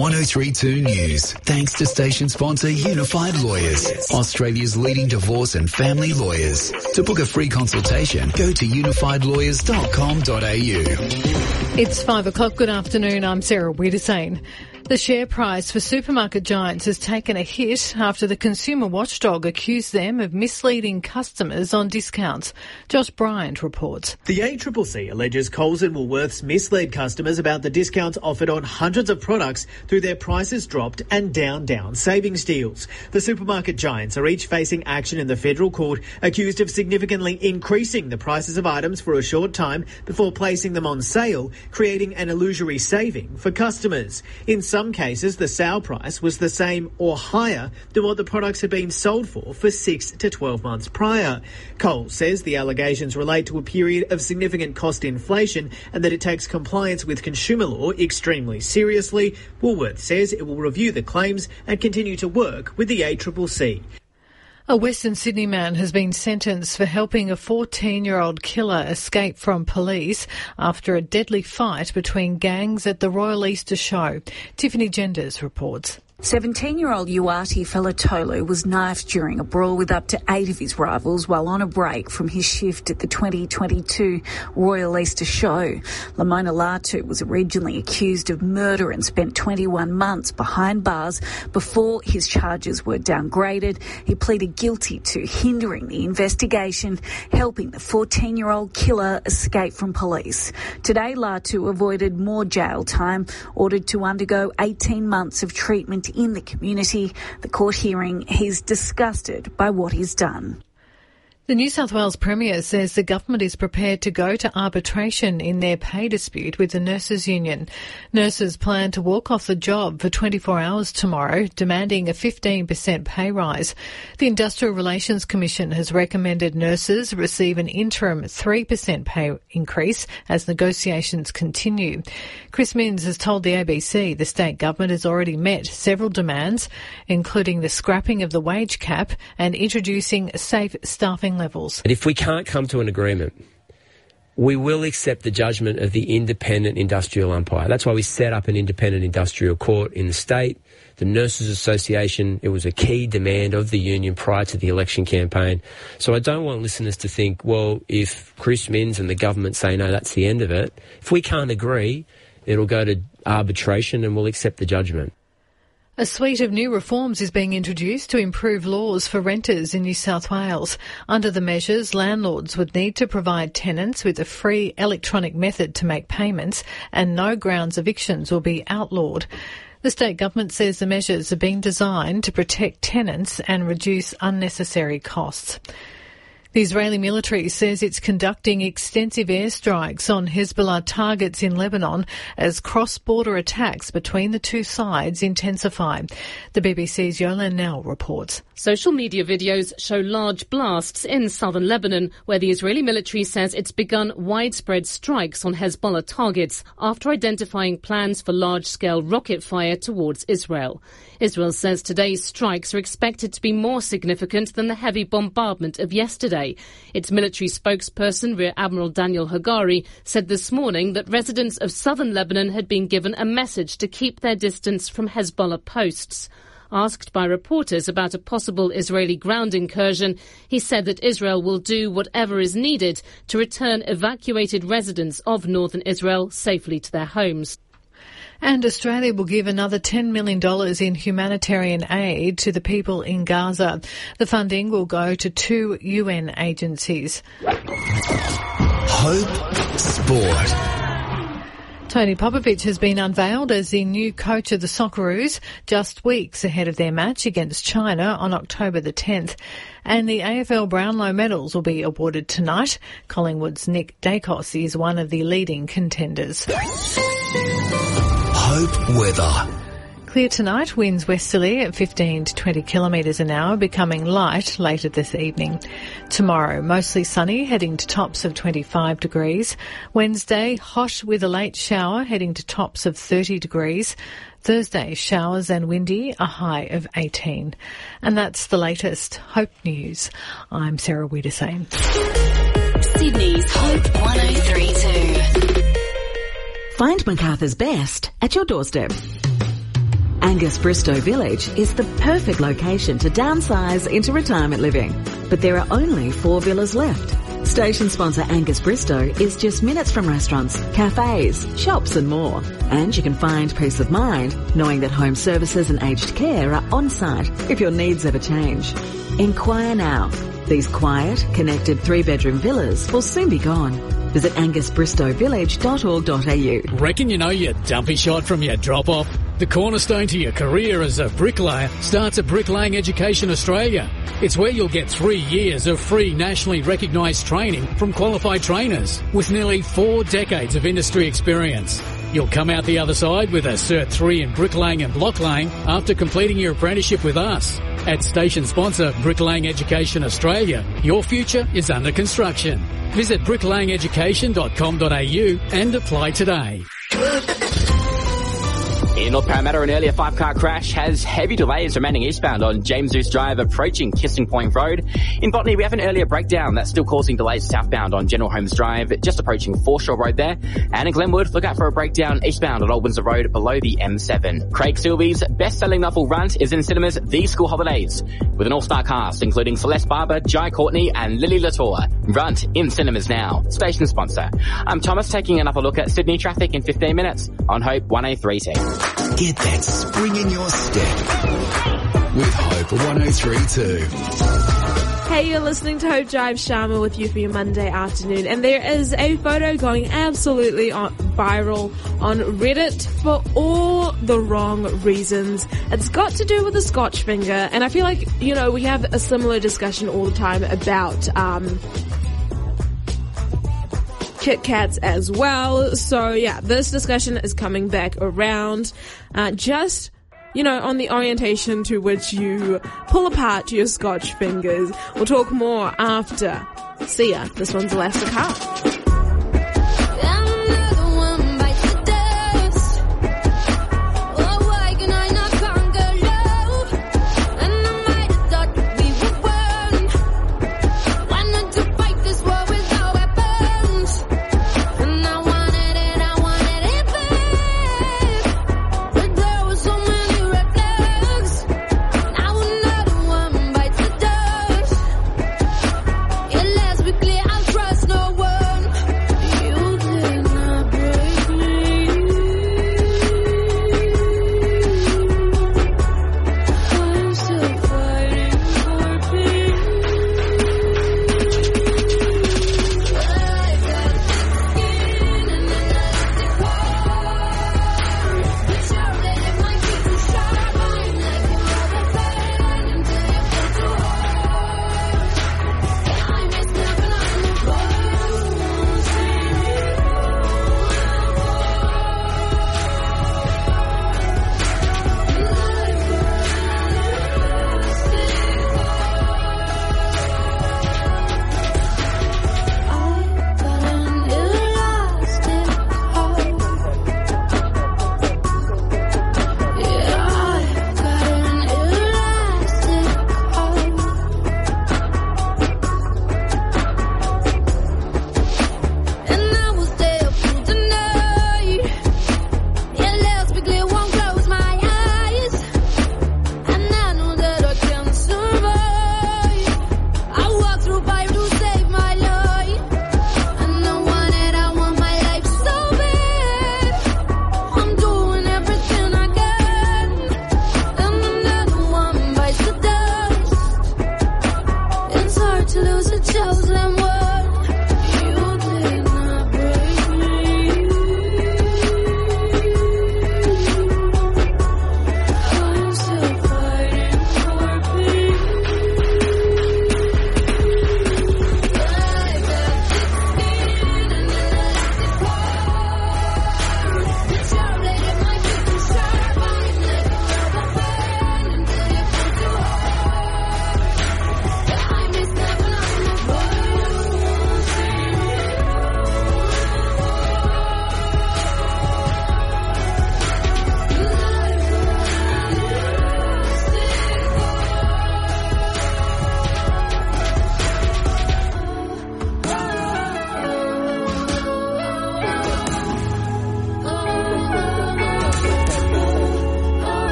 1032 News. Thanks to station sponsor Unified Lawyers, Australia's leading divorce and family lawyers. To book a free consultation, go to unifiedlawyers.com.au. It's 5 o'clock. Good afternoon. I'm Sarah Wiedersane. The share price for supermarket giants has taken a hit after the consumer watchdog accused them of misleading customers on discounts. Josh Bryant reports. The ACCC alleges Coles and Woolworths misled customers about the discounts offered on hundreds of products through their prices dropped and down savings deals. The supermarket giants are each facing action in the federal court, accused of significantly increasing the prices of items for a short time before placing them on sale, creating an illusory saving for customers. In some cases, the sale price was the same or higher than what the products had been sold for 6 to 12 months prior. Coles says the allegations relate to a period of significant cost inflation and that it takes compliance with consumer law extremely seriously. Woolworths says it will review the claims and continue to work with the ACCC. A Western Sydney man has been sentenced for helping a 14-year-old killer escape from police after a deadly fight between gangs at the Royal Easter Show. Tiffany Genders reports. 17-year-old Uati Felatolu was knifed during a brawl with up to 8 of his rivals while on a break from his shift at the 2022 Royal Easter Show. Lamona Latu was originally accused of murder and spent 21 months behind bars before his charges were downgraded. He pleaded guilty to hindering the investigation, helping the 14-year-old killer escape from police. Today, Latu avoided more jail time, ordered to undergo 18 months of treatment in the community. The court hearing, he's disgusted by what he's done. The New South Wales Premier says the government is prepared to go to arbitration in their pay dispute with the Nurses Union. Nurses plan to walk off the job for 24 hours tomorrow, demanding a 15% pay rise. The Industrial Relations Commission has recommended nurses receive an interim 3% pay increase as negotiations continue. Chris Minns has told the ABC the state government has already met several demands, including the scrapping of the wage cap and introducing safe staffing levels. If we can't come to an agreement, we will accept the judgment of the independent industrial umpire. That's why we set up an independent industrial court in the state. The Nurses Association, it was a key demand of the union prior to the election campaign. So I don't want listeners to think, well, if Chris Minns and the government say, no, that's the end of it. If we can't agree, it'll go to arbitration and we'll accept the judgment. A suite of new reforms is being introduced to improve laws for renters in New South Wales. Under the measures, landlords would need to provide tenants with a free electronic method to make payments, and no grounds evictions will be outlawed. The state government says the measures are being designed to protect tenants and reduce unnecessary costs. The Israeli military says it's conducting extensive airstrikes on Hezbollah targets in Lebanon as cross-border attacks between the two sides intensify. The BBC's Yolan Nell reports. Social media videos show large blasts in southern Lebanon, where the Israeli military says it's begun widespread strikes on Hezbollah targets after identifying plans for large-scale rocket fire towards Israel. Israel says today's strikes are expected to be more significant than the heavy bombardment of yesterday. Its military spokesperson, Rear Admiral Daniel Hagari, said this morning that residents of southern Lebanon had been given a message to keep their distance from Hezbollah posts. Asked by reporters about a possible Israeli ground incursion, he said that Israel will do whatever is needed to return evacuated residents of northern Israel safely to their homes. And Australia will give another $10 million in humanitarian aid to the people in Gaza. The funding will go to 2 UN agencies. Hope Sport. Tony Popovic has been unveiled as the new coach of the Socceroos just weeks ahead of their match against China on October the 10th. And the AFL Brownlow medals will be awarded tonight. Collingwood's Nick Dacos is one of the leading contenders. Hope weather. Clear tonight, winds westerly at 15 to 20 kilometres an hour, becoming light later this evening. Tomorrow, mostly sunny, heading to tops of 25 degrees. Wednesday, hot with a late shower, heading to tops of 30 degrees. Thursday, showers and windy, a high of 18. And that's the latest Hope News. I'm Sarah Wiedersane. Sydney's Hope 103.2. Find Macarthur's Best at your doorstep. Angus Bristow Village is the perfect location to downsize into retirement living. But there are only 4 villas left. Station sponsor Angus Bristow is just minutes from restaurants, cafes, shops and more. And you can find peace of mind knowing that home services and aged care are on site if your needs ever change. Inquire now. These quiet, connected 3-bedroom villas will soon be gone. Visit angusbristowvillage.org.au. Reckon you know your dumpy shot from your drop-off? The cornerstone to your career as a bricklayer starts at Bricklaying Education Australia. It's where you'll get 3 years of free nationally recognised training from qualified trainers with nearly 4 decades of industry experience. You'll come out the other side with a Cert 3 in bricklaying and blocklaying after completing your apprenticeship with us. At station sponsor Bricklaying Education Australia, your future is under construction. Visit bricklayingeducation.com.au and apply today. In North Parramatta, an earlier 5-car crash has heavy delays remaining eastbound on James Zeus Drive approaching Kissing Point Road. In Botany, we have an earlier breakdown that's still causing delays southbound on General Holmes Drive, just approaching Foreshore Road there. And in Glenwood, look out for a breakdown eastbound on Old Windsor Road below the M7. Craig Silvey's best-selling novel Runt is in cinemas these school holidays, with an all-star cast including Celeste Barber, Jai Courtney and Lily Latour. Runt in cinemas now. Station sponsor. I'm Thomas, taking another look at Sydney traffic in 15 minutes on Hope 103.2. Get that spring in your step with Hope 103.2. Hey, you're listening to Hope Drive. Sharma with you for your Monday afternoon. And there is a photo going absolutely viral on Reddit for all the wrong reasons. It's got to do with the Scotch finger. And I feel like, you know, we have a similar discussion all the time about Kit Kats as well. So yeah, this discussion is coming back around, just, you know, on the orientation to which you pull apart your Scotch fingers. We'll talk more after. See ya. This one's Elastic Heart. Trust no one.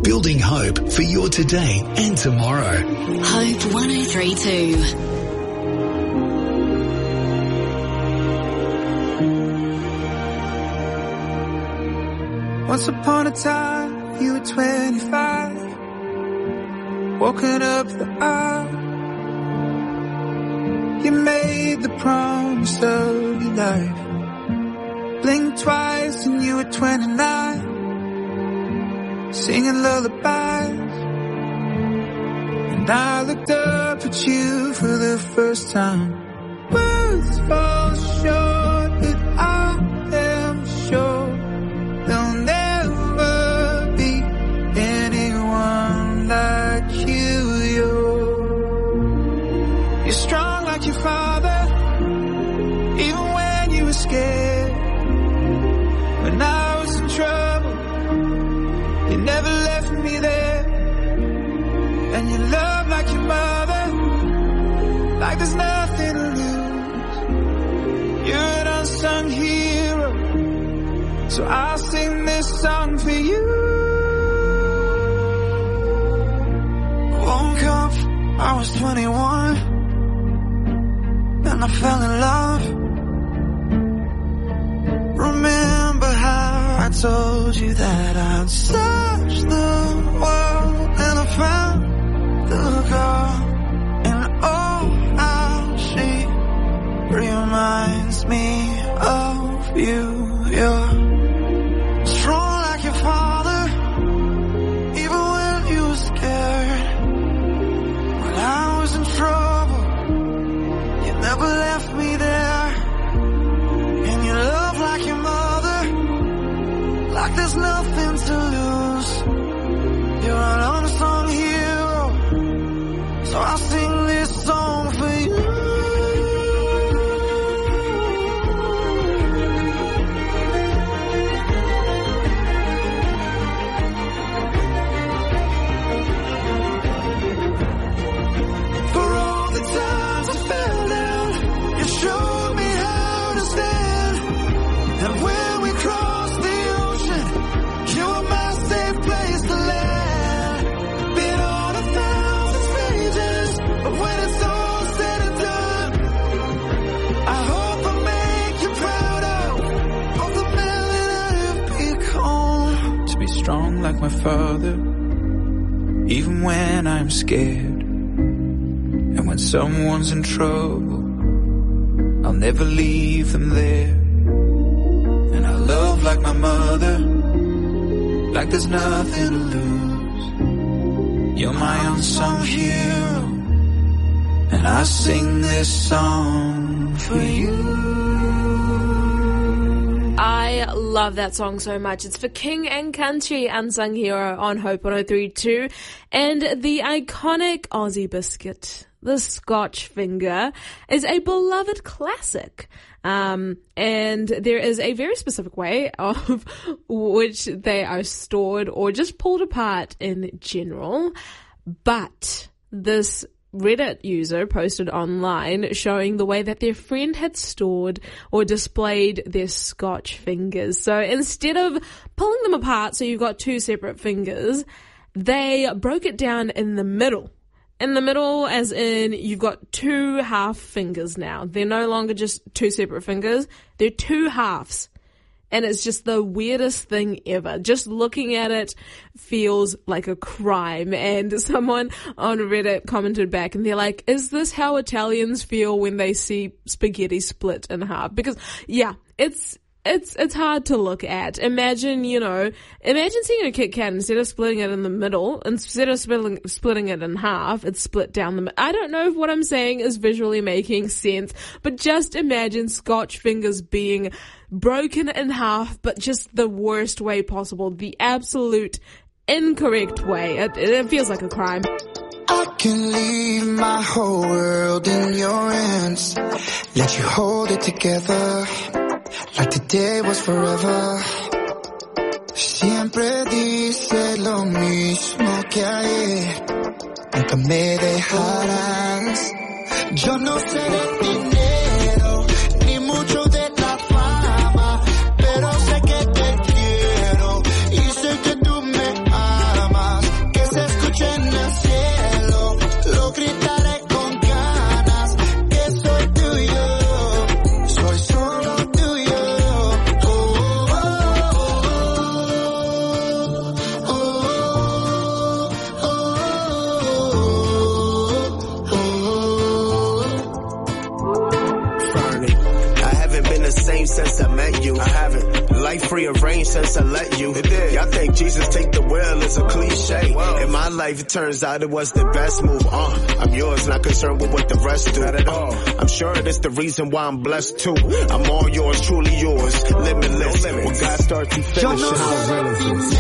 building hope for your today and tomorrow. Hope 103.2. Once upon a time, you were 25, walking up the aisle. You made the promise of your life. Blinked twice and you were 29, singing lullabies. And I looked up at you for the first time. Words fall short, but I am sure there'll never be anyone like you. You're strong like your father, even when you were scared. When I was in trouble, you never left me there. And you love like your mother, like there's nothing to lose. You're an unsung hero, so I'll sing this song for you. Woke up, I was 21, and I fell in love. Remember how I told you that I'd search the world, and I found the girl, and oh, how she reminds me of you. You're strong like your father, even when you were scared. When I was in trouble, you never left me there. And you love like your mother, like there's nothing to lose. You're an unsung hero, so I'll sing this song for you. For all the times I fell down, you showed me how to stand. And when we crossed the ocean, you were my safe place to land. Been on 1,000 stages, but when it's all said and done, I hope I make you proud of the man that I've become. To be strong like my father, even when I'm scared. And when someone's in trouble, I'll never leave them there. And I love like my mother, like there's nothing to lose. You're my unsung hero, and I sing this song for you. I love that song so much. It's for King and Country, Unsung Hero on Hope 103.2. And the iconic Aussie biscuit, the Scotch finger, is a beloved classic. And there is a very specific way of which they are stored or just pulled apart in general. But this Reddit user posted online showing the way that their friend had stored or displayed their Scotch fingers. So instead of pulling them apart so you've got two separate fingers, they broke it down in the middle. In the middle, as in you've got two half fingers now. They're no longer just two separate fingers. They're two halves. And it's just the weirdest thing ever. Just looking at it feels like a crime. And someone on Reddit commented back and they're like, is this how Italians feel when they see spaghetti split in half? Because, yeah, it's hard to look at. Imagine seeing a Kit Kat, instead of splitting it in the middle, instead of splitting it in half, it's split down the middle. I don't know if what I'm saying is visually making sense, but just imagine Scotch fingers being broken in half, but just the worst way possible, the absolute incorrect way. It feels like a crime. I can leave my whole world in your hands, let you hold it together like today was forever. Siempre dice lo mismo que ayer, nunca me dejarás. Yo no sé de dinero, ni mucho de la fama, pero sé que te quiero y sé que tú me amas. life rearranged since I let you. Y'all think Jesus take the wheel is a cliche. In my life, it turns out it was the best move. I'm yours, not concerned with what the rest do. Not at all. I'm sure that's the reason why I'm blessed too. I'm all yours, truly yours, limitless. When God starts, He finishes. How real is this?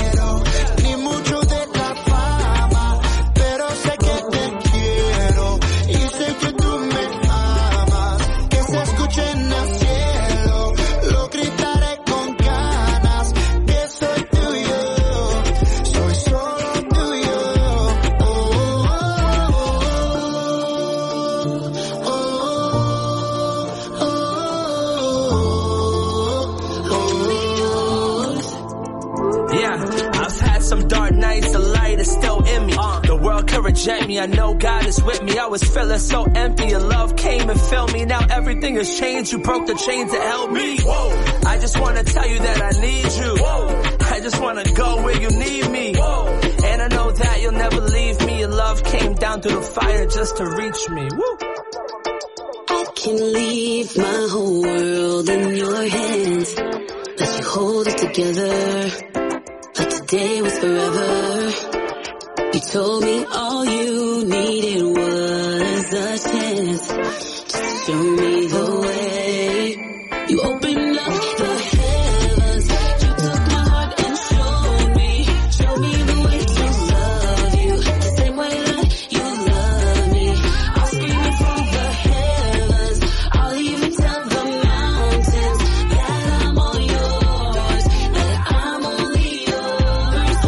Reject me, I know God is with me. I was feeling so empty, your love came and filled me. Now everything has changed, you broke the chains that held me. Whoa. I just wanna tell you that I need you. Whoa. I just wanna go where you need me. Whoa. And I know that you'll never leave me. Your love came down through the fire just to reach me. Woo. I can leave my whole world in your hands. Let you hold it together, like today was forever. You told me all you needed was a chance to show me the way. You opened up the heavens, you took my heart and showed me the way to love you, the same way that you love me. I'll scream it from the heavens, I'll even tell the mountains that I'm all yours, that I'm only yours.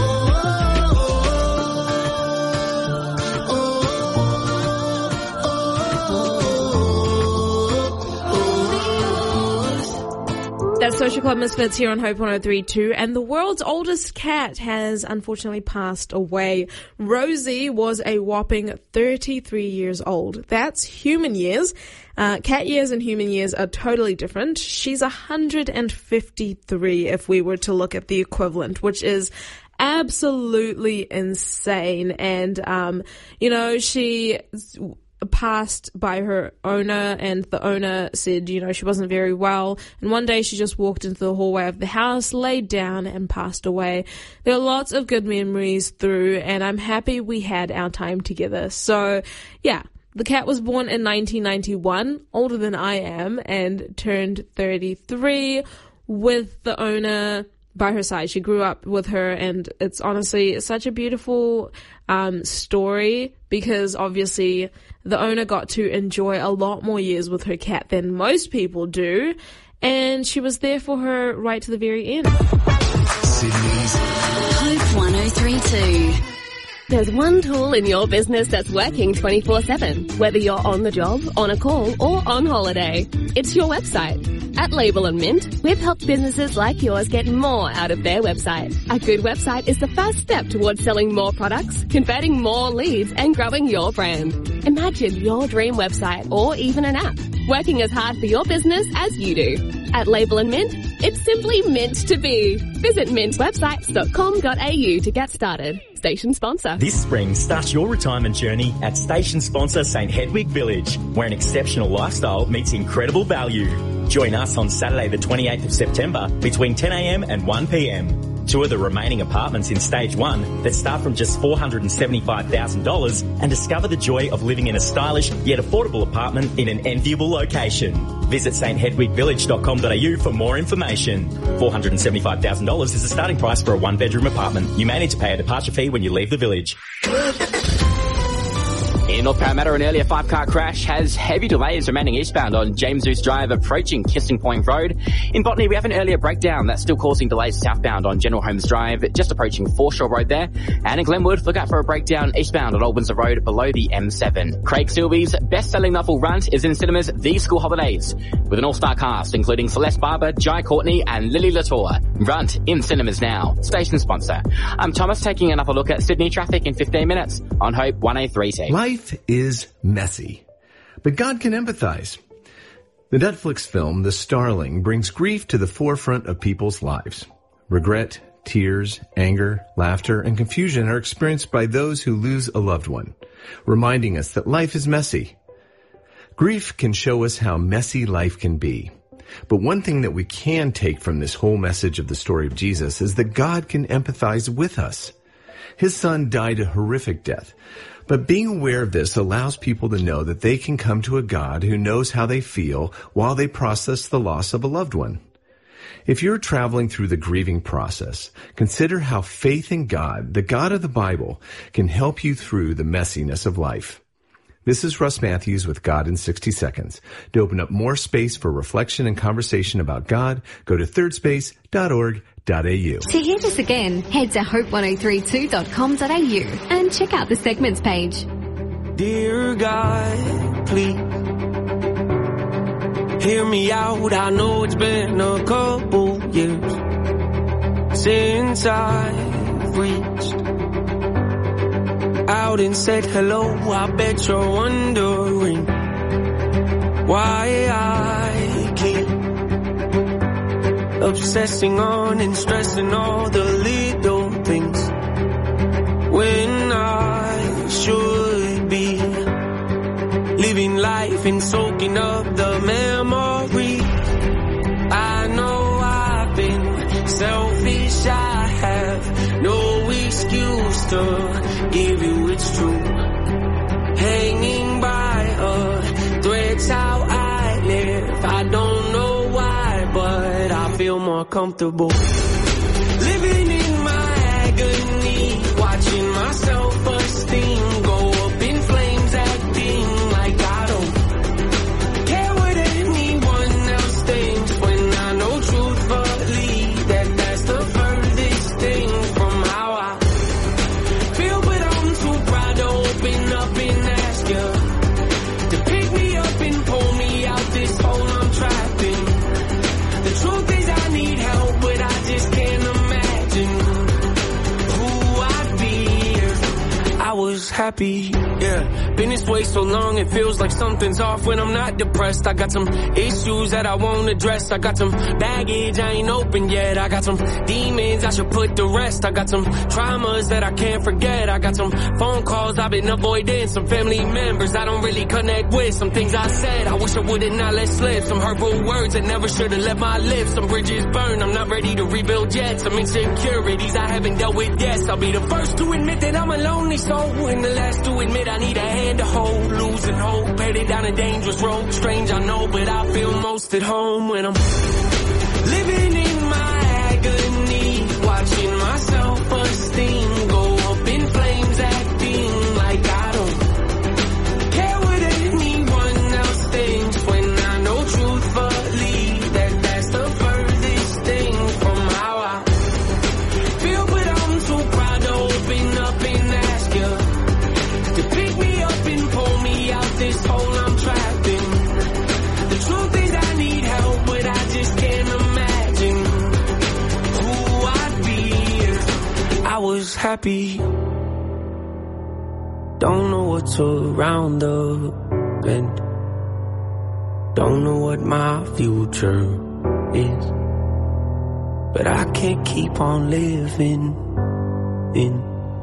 That's Social Club Misfits here on Hope 103.2, and the world's oldest cat has unfortunately passed away. Rosie was a whopping 33 years old. That's human years. Cat years and human years are totally different. She's 153 if we were to look at the equivalent, which is absolutely insane. And, she passed by her owner, and the owner said, she wasn't very well, and one day she just walked into the hallway of the house, laid down, and passed away. There are lots of good memories through, and I'm happy we had our time together. So yeah, the cat was born in 1991, older than I am, and turned 33 with the owner by her side. She grew up with her, and it's honestly such a beautiful story, because obviously the owner got to enjoy a lot more years with her cat than most people do, and she was there for her right to the very end. Sydney's Hope 103.2. There's one tool in your business that's working 24/7, whether you're on the job, on a call, or on holiday. It's your website. At Label and Mint, we've helped businesses like yours get more out of their website. A good website is the first step towards selling more products, converting more leads, and growing your brand. Imagine your dream website, or even an app, working as hard for your business as you do. At Label and Mint, it's simply mint to be. Visit mintwebsites.com.au to get started. Station sponsor. This spring, start your retirement journey at station sponsor St. Hedwig Village, where an exceptional lifestyle meets incredible value. Join us on Saturday the 28th of September between 10 a.m. and 1 p.m. Tour the remaining apartments in Stage 1 that start from just $475,000 and discover the joy of living in a stylish yet affordable apartment in an enviable location. Visit sthedwigvillage.com.au for more information. $475,000 is the starting price for a one-bedroom apartment. You may need to pay a departure fee when you leave the village. In North Parramatta, an earlier 5-car crash has heavy delays remaining eastbound on James Zeus Drive approaching Kissing Point Road. In Botany, we have an earlier breakdown that's still causing delays southbound on General Holmes Drive, just approaching Foreshore Road there. And in Glenwood, look out for a breakdown eastbound on Old Windsor Road below the M7. Craig Silvey's best-selling novel Runt is in cinemas these school holidays, with an all-star cast including Celeste Barber, Jai Courtney and Lily Latour. Runt in cinemas now. Station sponsor. I'm Thomas, taking another look at Sydney traffic in 15 minutes on Hope 103.2. Life is messy, but God can empathize. The Netflix film, The Starling, brings grief to the forefront of people's lives. Regret, tears, anger, laughter, and confusion are experienced by those who lose a loved one, reminding us that life is messy. Grief can show us how messy life can be. But one thing that we can take from this whole message of the story of Jesus is that God can empathize with us. His son died a horrific death. But being aware of this allows people to know that they can come to a God who knows how they feel while they process the loss of a loved one. If you're traveling through the grieving process, consider how faith in God, the God of the Bible, can help you through the messiness of life. This is Russ Matthews with God in 60 Seconds. To open up more space for reflection and conversation about God, go to thirdspace.org.au. To hear this again, head to hope1032.com.au and check out the segments page. Dear God, please hear me out. I know it's been a couple years since I've reached out and said hello. I bet you're wondering why I keep obsessing on and stressing all the little things when I should be living life and soaking up the memory. I know I've been selfish, I have no excuse to give you it's true. Hanging by a thread's how I live. I don't know why, but I feel more comfortable living in my agony, watching my self-esteem go up in flames, acting like I don't care what anyone else thinks, when I know truthfully that that's the furthest thing from how I feel. But I'm too proud to open up and ask you to pick me up and pull me out this hole I'm trapped in. The truth is I need help, but I just can't imagine who I'd be if I was happy. Yeah, been this way so long it feels like something's off when I'm not depressed. I got some issues that I won't address. I got some baggage I ain't open yet. I got some demons I should put to rest. I got some traumas that I can't forget. I got some phone calls I've been avoiding, some family members I don't really connect with, some things I said I wish I would've not let slip, some hurtful words that never should've left my lips, some bridges burned I'm not ready to rebuild yet, some insecurities I haven't dealt with yet. I'll be the first to admit that I'm a lonely soul, and the last to admit I need a hand to hold. Losing hope, headed down a dangerous road. Strange I know, but I feel most at home when I'm living in my agony, watching my self-esteem go up in flames, acting like I don't care what anyone else thinks, when I know truthfully that that's the furthest thing from how I feel. But I'm too proud to open up and ask you to pick me up and pull me out this hole I'm trapped in. The truth is I need help, but I just can't imagine who I'd be if I was happy. Don't know what's around the bend, don't know what my future is, but I can't keep on living in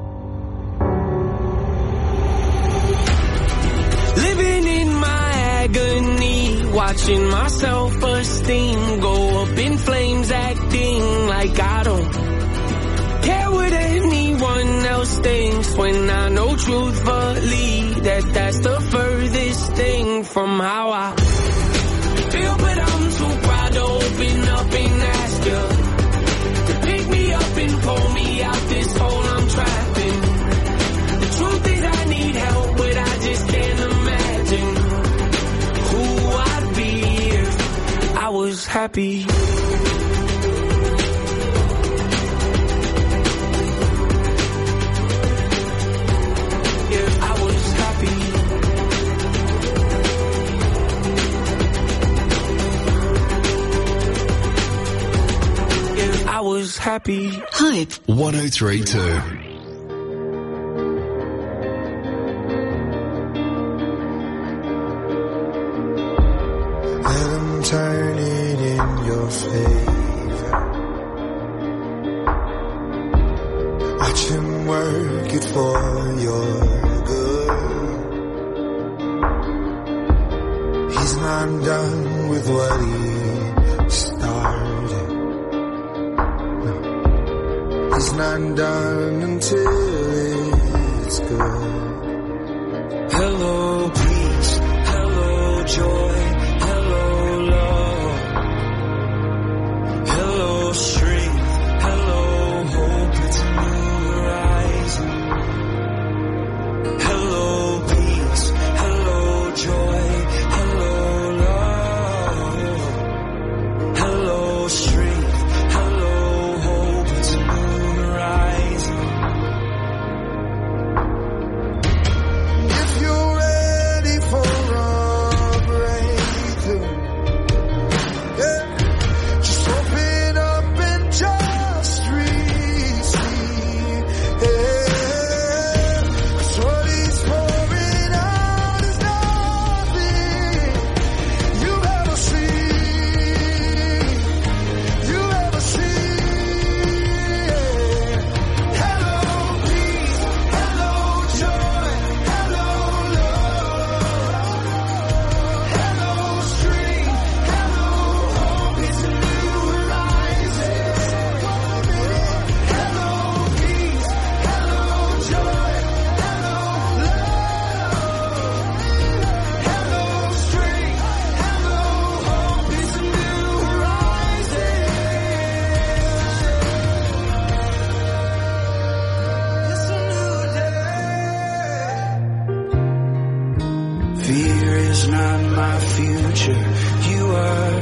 agony, watching my self-esteem go up in flames, acting like I don't care what anyone else thinks, when I know truthfully that that's the furthest thing from how I feel. But I'm too proud to open up and ask you to pick me up and pull me out this hole I'm trapped in. The truth is I need help, but I just can't imagine who I'd be if I was happy. If I was happy. If I was happy. Hype 103.2. Turn it in your favor. Watch him work it for your good. He's not done with what he not done until it's good. Hello, peace. Hello, joy. Hello, love. Hello, strength. Hello, hope. It's a new horizon. Hello, peace. Hello, joy. Hello, love. Hello, strength. Hello, hope. It's a new horizon. If you're ready for a breakthrough, yeah, just open up and just receive. Yeah, 'cause what he's pouring out is nothing you've ever seen. You've ever seen. Hello, peace. Hello, joy. Hello, love. Hello, strength. Hello, hope. It's a new horizon. Hello, peace. Hello, joy. Hello, love. Hello, strength. Hello, hope. It's a new horizon. It's a new day. Fear is not my future. You are.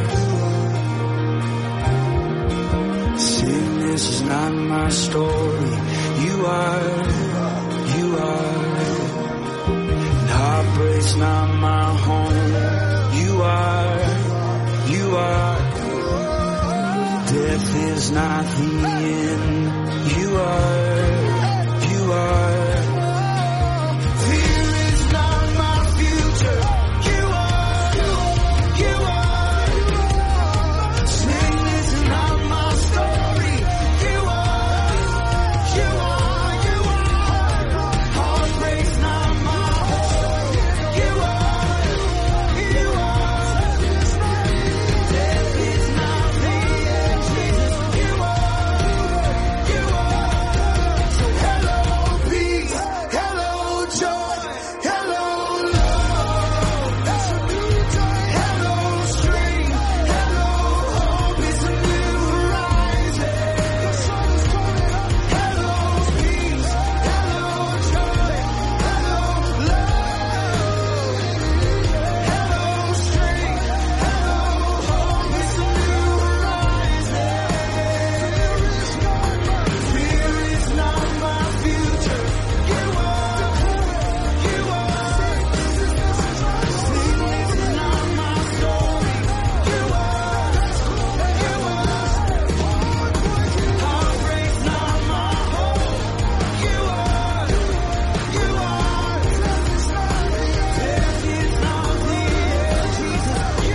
Sickness is not my story. You are. You are. And heartbreak's not my home. You are. You are. Death is not the end. You are. You are. Fear is not my future. You are. You are. Sickness is not my story. You are. You are. You are. Heartbreak's not my home. You are. You are. Death is not the end. Jesus, you are. You are. So hello, peace. Hello, joy. Hello, love. That's a new day. Hello, strength. Hello, hope. It's a new horizon. The sun is coming up. Hello, peace. Hello, joy. Hello, love. Hello, strength. Hello, hope. It's a new horizon. Fear is not my future. You are. You are. Sickness is not my story. You are. You are. Heartbreak's not my home. You are. You are. Death is not the end. Jesus, you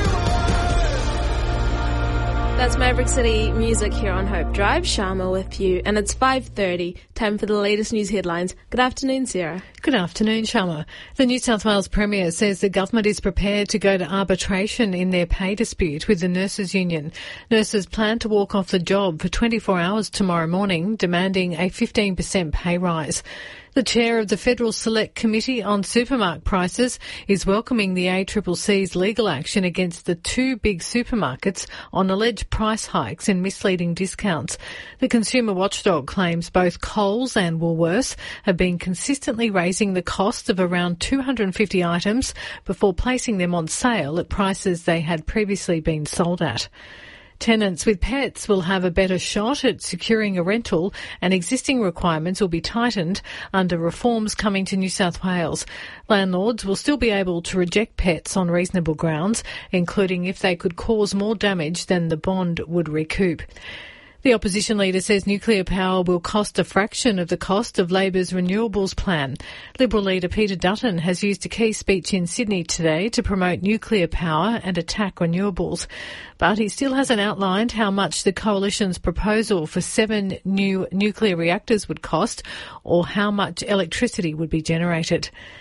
are. That's Maverick City music here on Hope Drive. Sharma with you, and it's 5:30. Time for the latest news headlines. Good afternoon, Sarah. Good afternoon, Sharma. The New South Wales Premier says the government is prepared to go to arbitration in their pay dispute with the Nurses Union. Nurses plan to walk off the job for 24 hours tomorrow morning, demanding a 15% pay rise. The chair of the Federal Select Committee on Supermarket Prices is welcoming the ACCC's legal action against the two big supermarkets on alleged price hikes and misleading discounts. The consumer watchdog claims both Coles and Woolworths have been consistently raising the cost of around 250 items before placing them on sale at prices they had previously been sold at. Tenants with pets will have a better shot at securing a rental, and existing requirements will be tightened under reforms coming to New South Wales. Landlords will still be able to reject pets on reasonable grounds, including if they could cause more damage than the bond would recoup. The opposition leader says nuclear power will cost a fraction of the cost of Labor's renewables plan. Liberal leader Peter Dutton has used a key speech in Sydney today to promote nuclear power and attack renewables. But he still hasn't outlined how much the coalition's proposal for 7 new nuclear reactors would cost or how much electricity would be generated.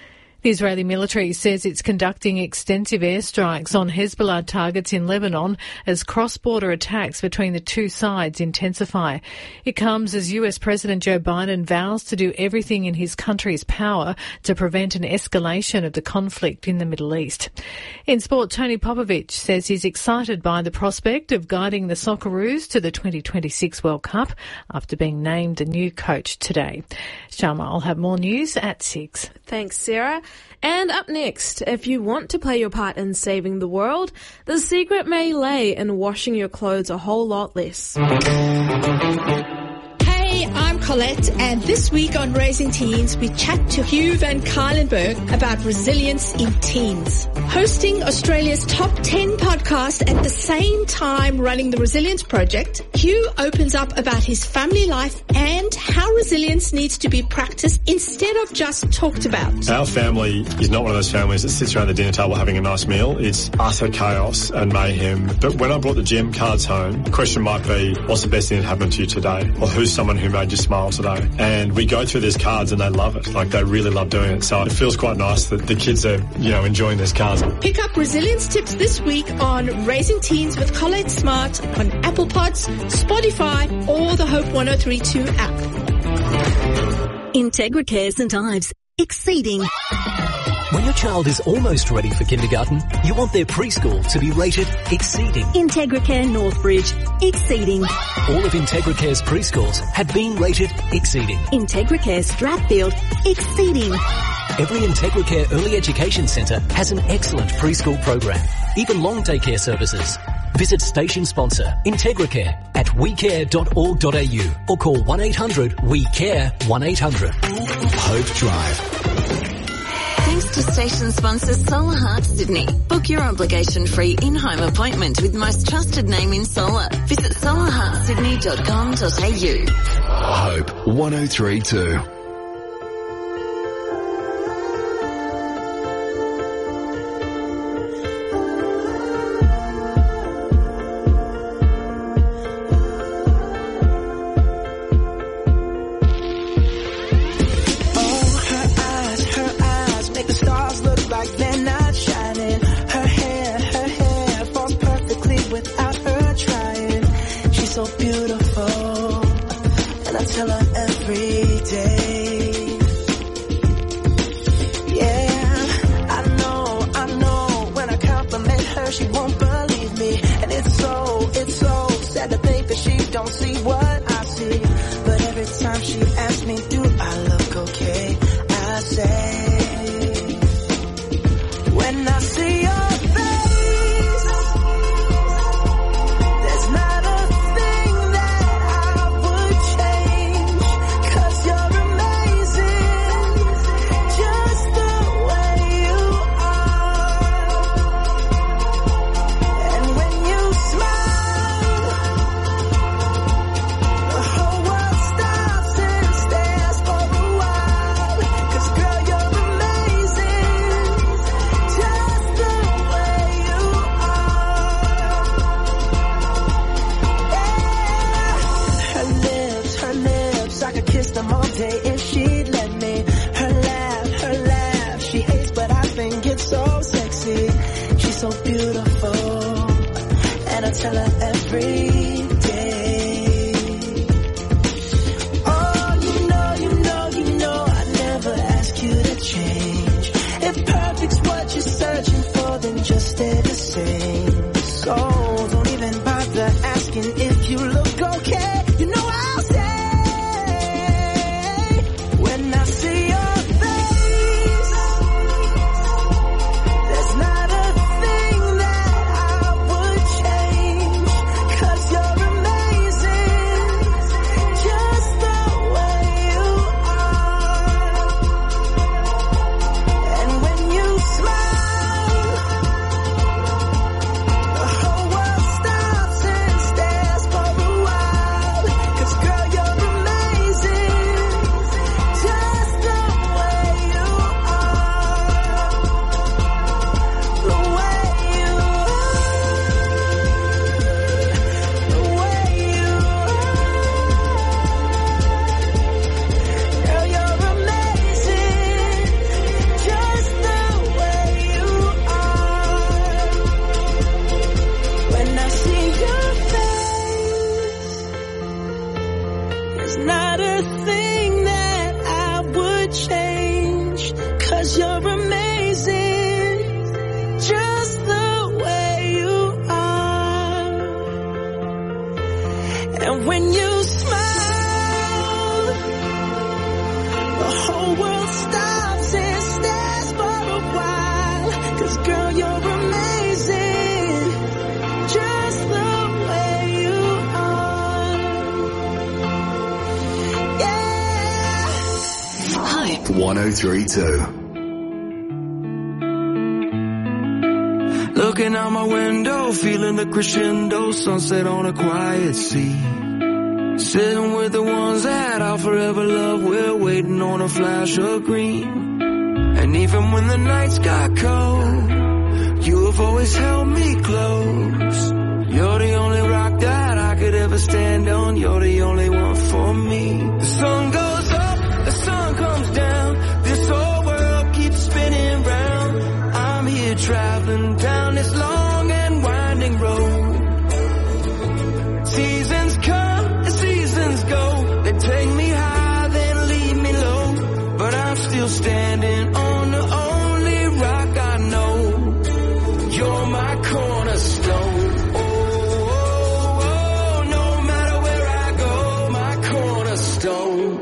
The Israeli military says it's conducting extensive airstrikes on Hezbollah targets in Lebanon as cross-border attacks between the two sides intensify. It comes as US President Joe Biden vows to do everything in his country's power to prevent an escalation of the conflict in the Middle East. In sport, Tony Popovich says he's excited by the prospect of guiding the Socceroos to the 2026 World Cup after being named the new coach today. Sharma, I'll have more news at 6. Thanks, Sarah. And up next, if you want to play your part in saving the world, the secret may lay in washing your clothes a whole lot less. Hey, I'm Colette, and this week on Raising Teens, we chat to Hugh Van Cuylenberg about resilience in teens. Hosting Australia's top 10 podcast at the same time running the Resilience Project, Hugh opens up about his family life and how resilience needs to be practiced instead of just talked about. Our family is not one of those families that sits around the dinner table having a nice meal. It's utter chaos and mayhem. But when I brought the gem cards home, the question might be, what's the best thing that happened to you today? Or who's someone who made you smile today? And we go through these cards and they love it. Like, they really love doing it. So it feels quite nice that the kids are, enjoying these cards. Pick up resilience tips this week on Raising Teens with Colette Smart on Apple Pods, Spotify, or the Hope 1032 app. IntegraCare St Ives. Exceeding. When your child is almost ready for kindergarten, you want their preschool to be rated Exceeding. IntegraCare Northbridge. Exceeding. All of IntegraCare's preschools have been rated Exceeding. IntegraCare Stratfield. Exceeding. Every IntegraCare early education centre has an excellent preschool program, even long daycare services. Visit station sponsor IntegraCare at wecare.org.au or call 1-800-WE-CARE 1-800. Hope Drive. Thanks to station sponsor Solar Heart Sydney. Book your obligation-free in-home appointment with most trusted name in solar. Visit solarheartsydney.com.au. Hope 1032. There's not a thing that I would change, 'cause you're amazing, just the way you are. And when you smile, the whole world stops and stares for a while, 'cause girl, you're amazing, just the way you are. Yeah. Hype 103.2. Looking out my window, feeling the crescendo, sunset on a quiet sea. Sitting with the ones that I'll forever love, we're waiting on a flash of green. And even when the nights got cold, you have always held me close. You're the only rock that I could ever stand on, you're the only one for me. The sun goes up, the sun comes down, this whole world keeps spinning round. I'm here traveling down this long and winding road. Seasons come and seasons go, they take me high then leave me low, but I'm still standing on the only rock I know. You're my cornerstone. Oh, oh, oh, no matter where I go, my cornerstone.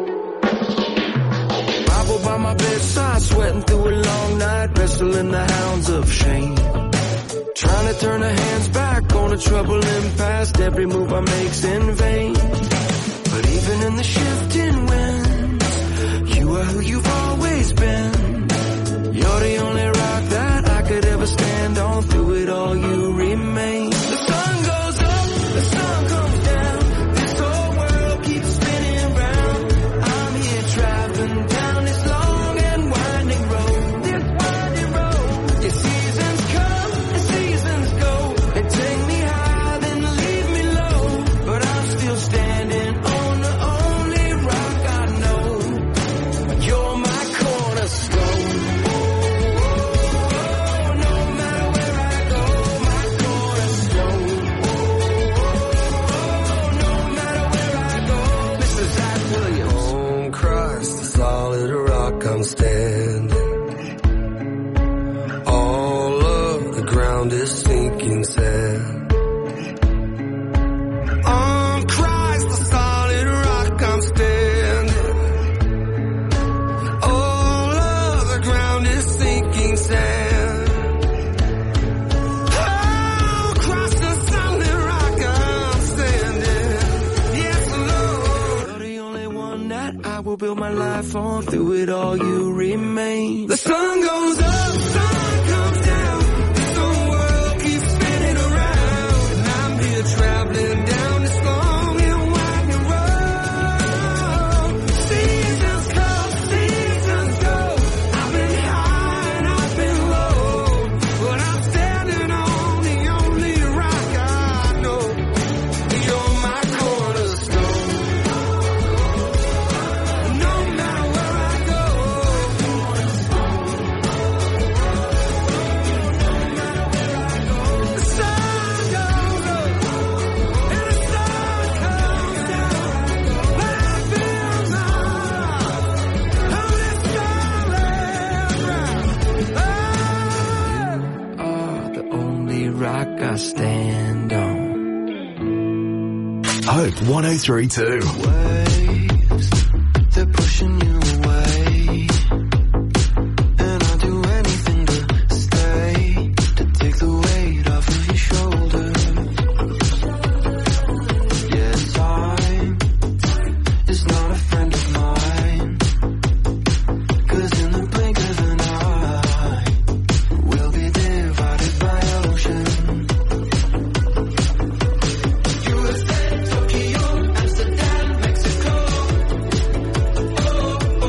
Bible by my bedside, sweating through a long night, wrestling the hounds of shame. Trying to turn the hands back on a troubling past, every move I make's in vain. But even in the shifting winds, you are who you've always been. You're the only rock that I could ever stand on, through it all you remain. The sun goes up, the sun comes down, this whole world keeps spinning round. I'm here traveling down this long and winding road, this winding road. Your seasons come and seasons go, they take me high then leave me low, but I'm still standing on the only rock I know. You're my cornerstone. Oh, oh, oh, no matter where I go, my cornerstone. Oh, oh, oh, no matter where I go. Mr. Zach Williams. On Christ, the solid rock I'm standing. All of the ground is sinking sand. On Christ, the solid rock I'm standing. All of the ground is sinking sand. Oh, Christ, the solid rock I'm standing. Yes, Lord. You're the only one that I will build my life on, through it all you remain. The sun goes up, sun comes down, this whole world keeps spinning around, and I'm here traveling down this long and winding road. Seasons come, seasons go, I've been high and I've been low, but I'm standing on the only rock I know. You're my cornerstone. No matter where I go, the sun goes up and the sun comes down, but I feel love on this solid ground. You are the only rock I stand on. Hope 103.2. Waves, they're pushing you away, and I'll do anything to stay, to take the weight off of your shoulders. Yeah, time is not a friend of mine, 'cause in the blink of an eye, we'll be divided by ocean. USA, Tokyo, Amsterdam, Mexico. Oh,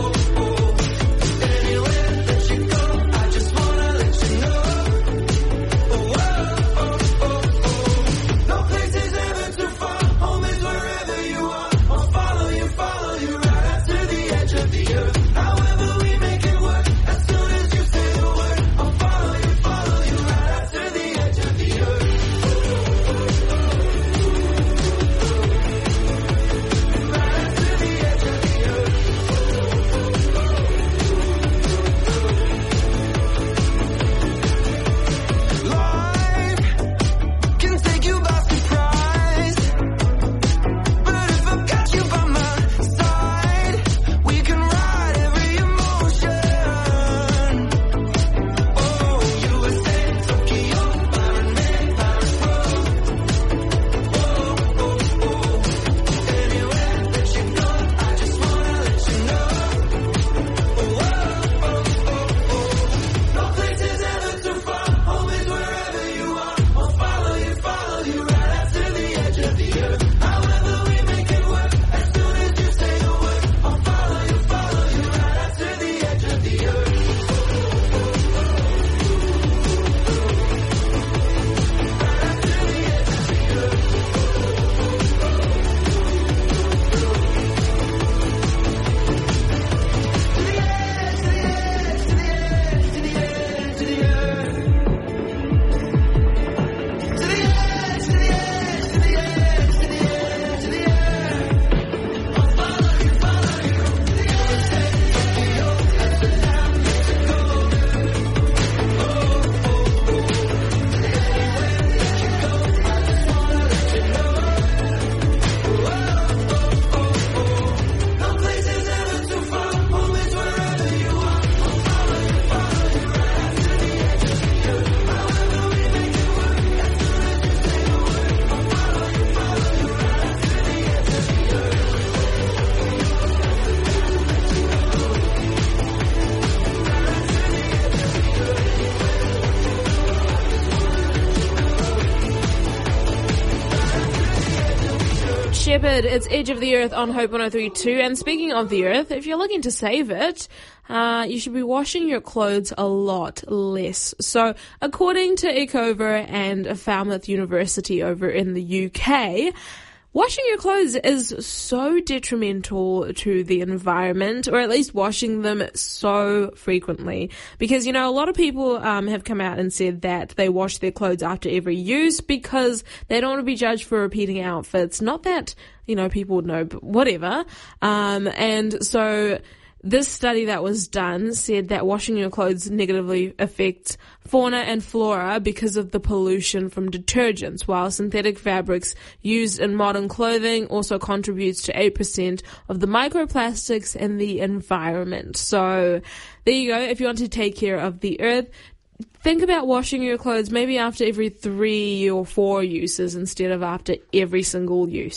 Shepherd, it's Edge of the Earth on Hope 103.2. And speaking of the earth, if you're looking to save it, you should be washing your clothes a lot less. So, according to Ecover and Falmouth University over in the UK, washing your clothes is so detrimental to the environment, or at least washing them so frequently. Because, you know, a lot of people have come out and said that they wash their clothes after every use because they don't want to be judged for repeating outfits. Not that, you know, people would know, but whatever. And so this study that was done said that washing your clothes negatively affects fauna and flora because of the pollution from detergents, while synthetic fabrics used in modern clothing also contributes to 8% of the microplastics in the environment. So there you go. If you want to take care of the earth, think about washing your clothes maybe after every 3 or 4 uses instead of after every single use.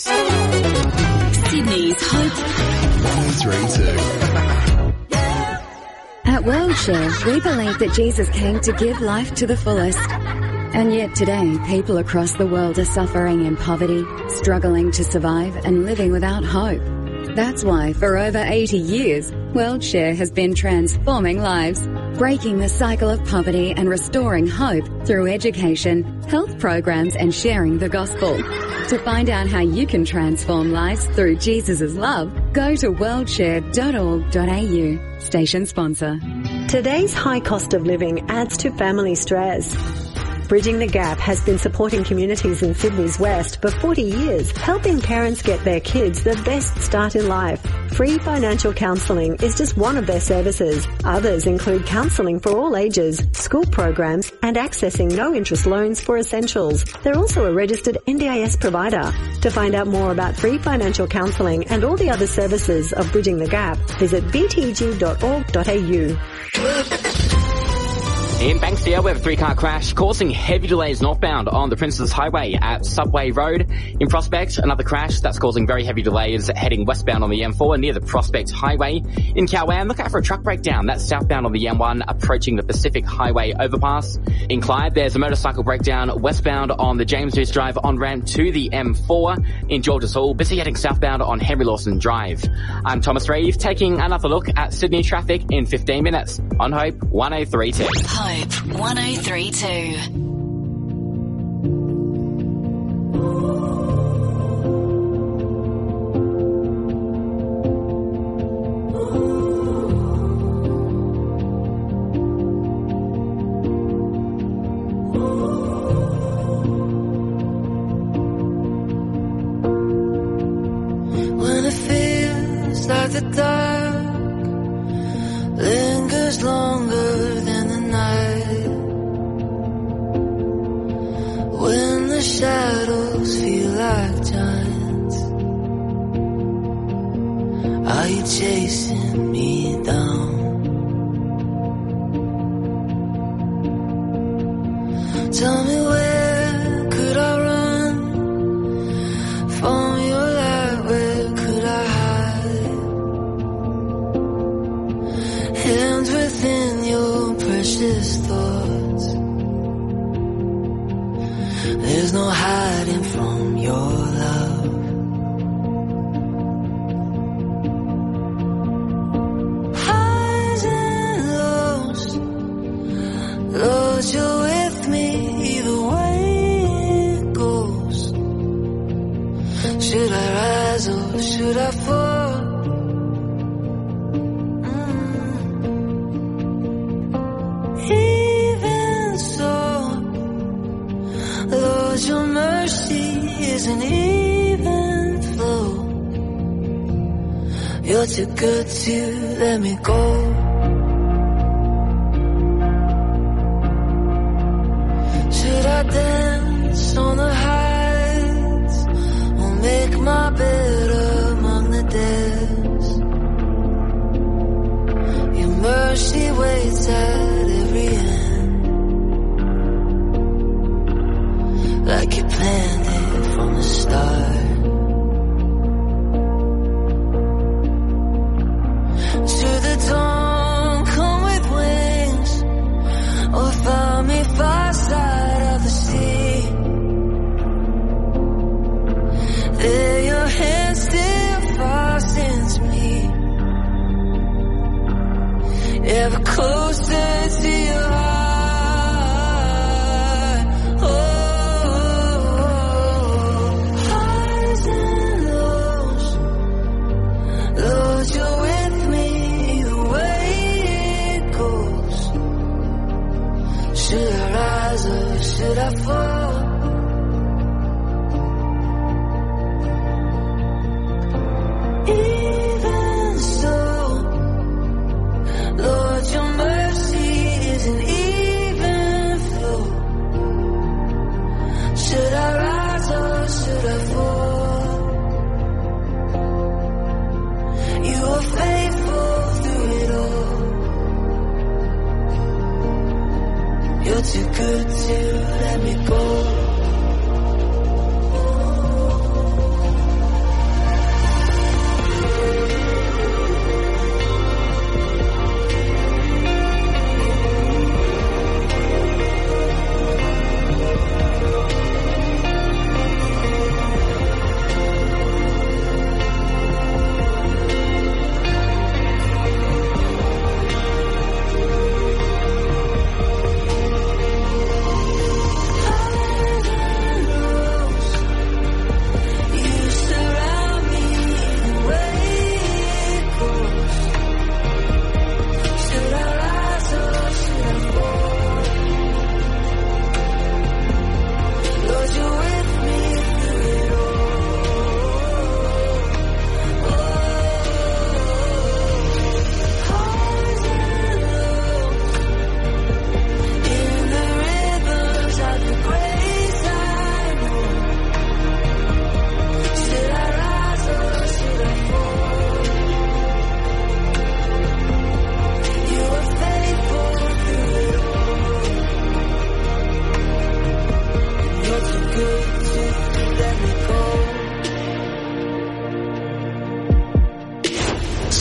Sydney's Hope 103.2. At WorldShare, we believe that Jesus came to give life to the fullest. And yet today, people across the world are suffering in poverty, struggling to survive, and living without hope. That's why, for over 80 years, WorldShare has been transforming lives, breaking the cycle of poverty and restoring hope through education, health programs, and sharing the gospel. To find out how you can transform lives through Jesus' love, go to worldshare.org.au. Station sponsor. Today's high cost of living adds to family stress. Bridging the Gap has been supporting communities in Sydney's West for 40 years, helping parents get their kids the best start in life. Free financial counselling is just one of their services. Others include counselling for all ages, school programs, and accessing no-interest loans for essentials. They're also a registered NDIS provider. To find out more about free financial counselling and all the other services of Bridging the Gap, visit btg.org.au. In Banksia, we have a 3-car crash causing heavy delays northbound on the Princes Highway at Subway Road. In Prospect, another crash that's causing very heavy delays heading westbound on the M4 near the Prospect Highway. In Cowan, look out for a truck breakdown that's southbound on the M1 approaching the Pacific Highway overpass. In Clyde, there's a motorcycle breakdown westbound on the James Hughes Drive on-ramp to the M4. In Georges Hall, busy heading southbound on Henry Lawson Drive. I'm Thomas Reeve, taking another look at Sydney traffic in 15 minutes on Hope 103.2. Hope 103.2. When it feels like the dark lingers longer than the night, when the shadows feel like giants, are you chasing me down? Tell me, where could I run from your light? Where could I hide? Hands within your precious thoughts. There's no hiding from your love. Highs and lows, Lord, you're with me either way it goes. Should I rise or should I fall? Even so, Lord, your mercy is an even flow. You're too good to let me go. Should I dance on the heights or make my bed among the depths? Your mercy waits at every end, like you planned it from the start. To the dawn, come with wings, or find me far side of the sea. There your hand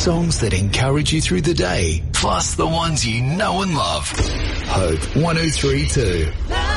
songs that encourage you through the day, plus the ones you know and love. Hope 1032.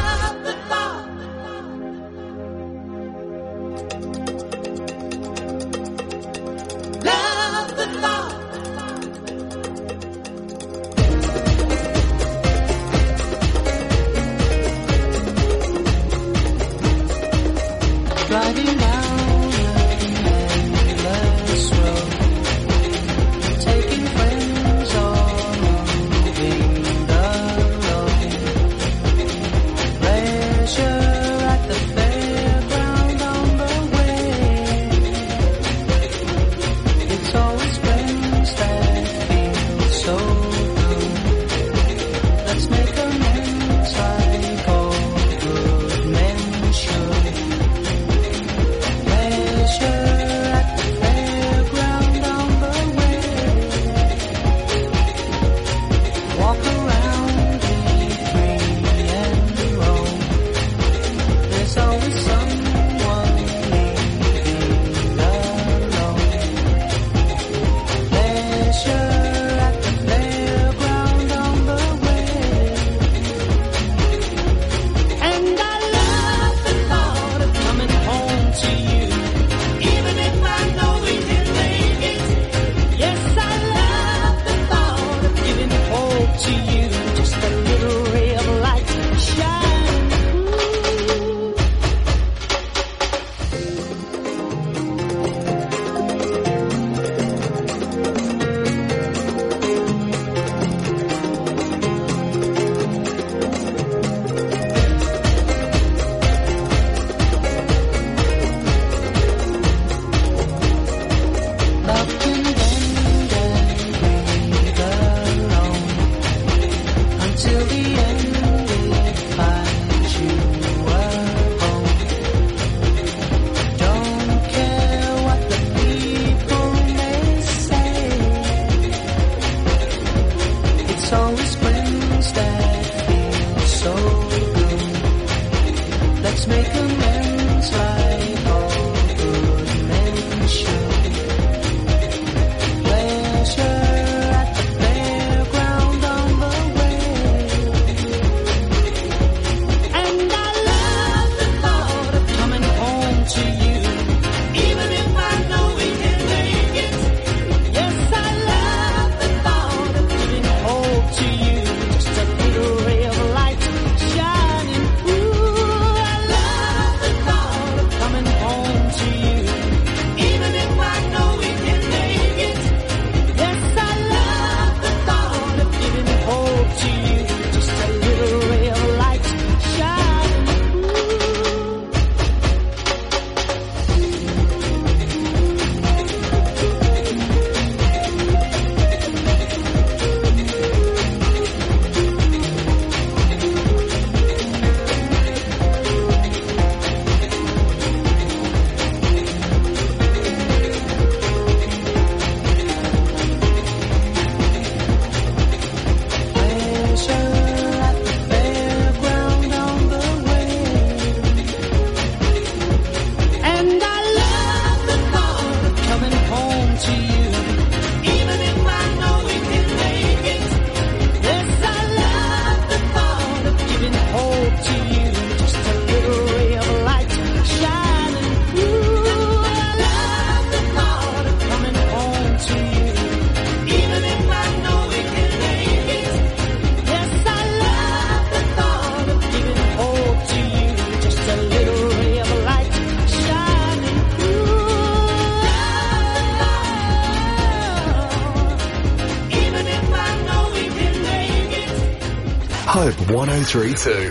Hope 1032.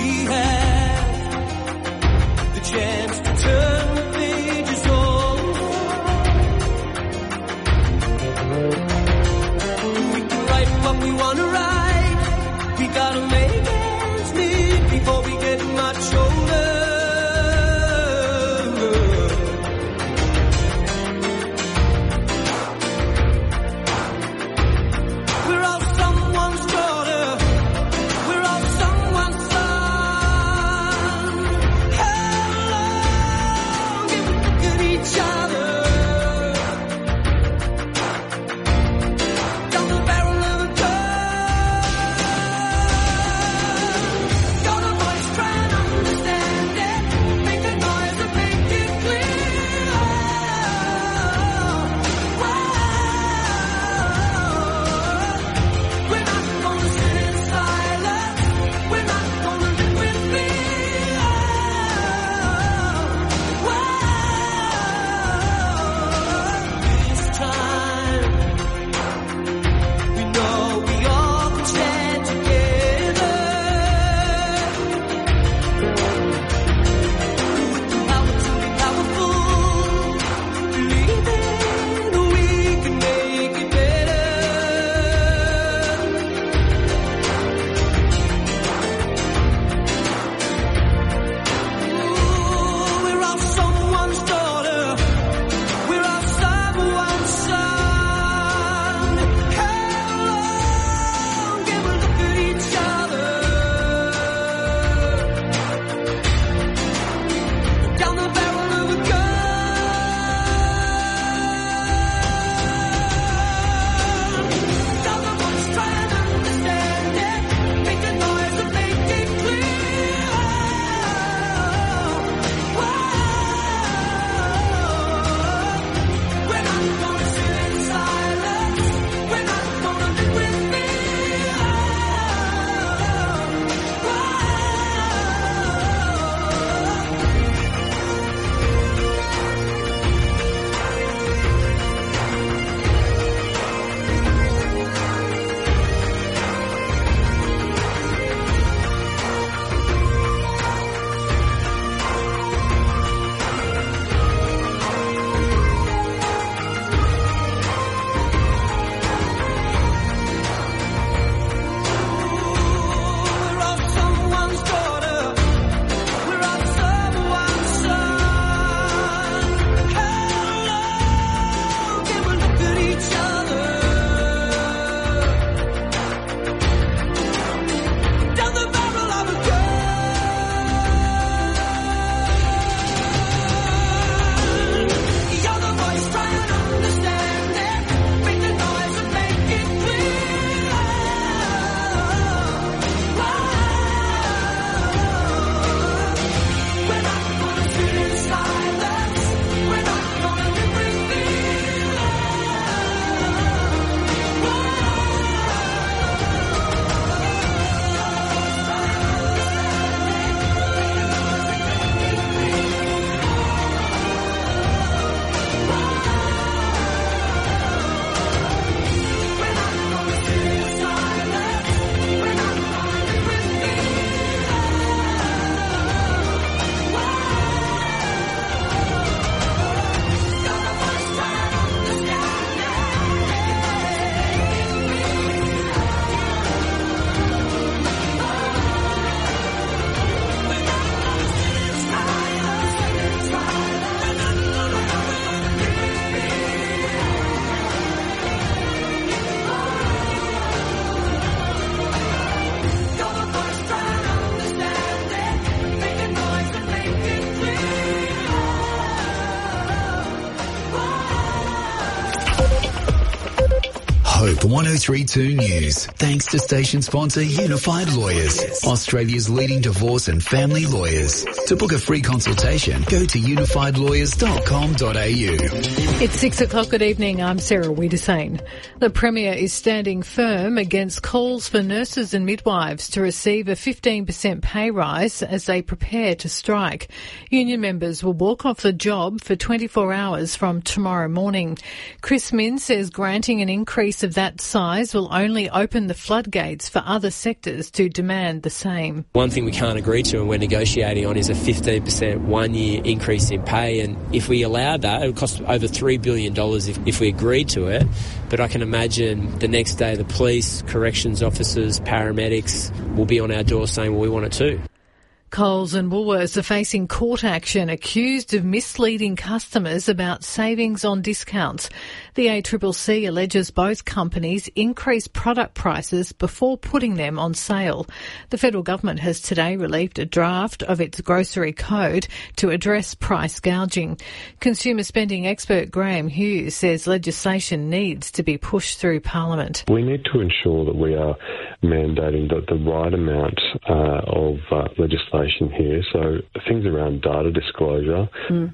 Chance to turn the pages over. 1032 News. Thanks to station sponsor Unified Lawyers, Australia's leading divorce and family lawyers. To book a free consultation, go to unifiedlawyers.com.au. It's 6 o'clock. Good evening. I'm Sarah Wiedersane. The Premier is standing firm against calls for nurses and midwives to receive a 15% pay rise as they prepare to strike. Union members will walk off the job for 24 hours from tomorrow morning. Chris Min says granting an increase of that size will only open the floodgates for other sectors to demand the same. One thing we can't agree to and we're negotiating on is a 15% one-year increase in pay, and if we allowed that, it would cost over $3 billion if we agreed to it. But I can imagine the next day the police, corrections officers, paramedics will be on our door saying, well, we want it too. Coles and Woolworths are facing court action accused of misleading customers about savings on discounts. The ACCC alleges both companies increased product prices before putting them on sale. The federal government has today released a draft of its grocery code to address price gouging. Consumer spending expert Graham Hughes says legislation needs to be pushed through Parliament. We need to ensure that we are mandating the right amount of legislation here. So things around data disclosure,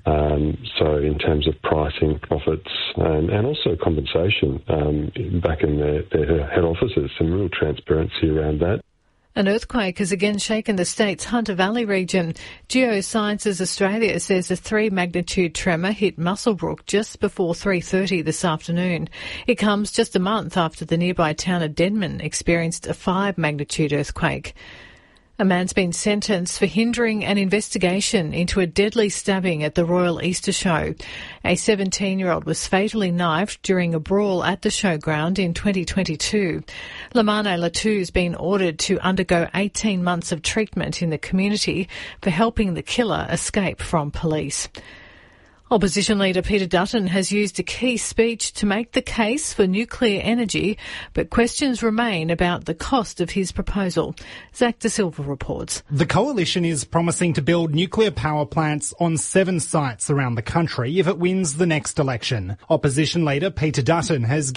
so in terms of pricing, profits, and also compensation back in their head offices, some real transparency around that. An earthquake has again shaken the state's Hunter Valley region. Geosciences Australia says a 3-magnitude tremor hit Muswellbrook just before 3:30 this afternoon. It comes just a month after the nearby town of Denman experienced a 5-magnitude earthquake. A man's been sentenced for hindering an investigation into a deadly stabbing at the Royal Easter Show. A 17-year-old was fatally knifed during a brawl at the showground in 2022. Lamane Latou's been ordered to undergo 18 months of treatment in the community for helping the killer escape from police. Opposition leader Peter Dutton has used a key speech to make the case for nuclear energy, but questions remain about the cost of his proposal. Zach De Silva reports. The coalition is promising to build nuclear power plants on 7 sites around the country if it wins the next election. Opposition leader Peter Dutton has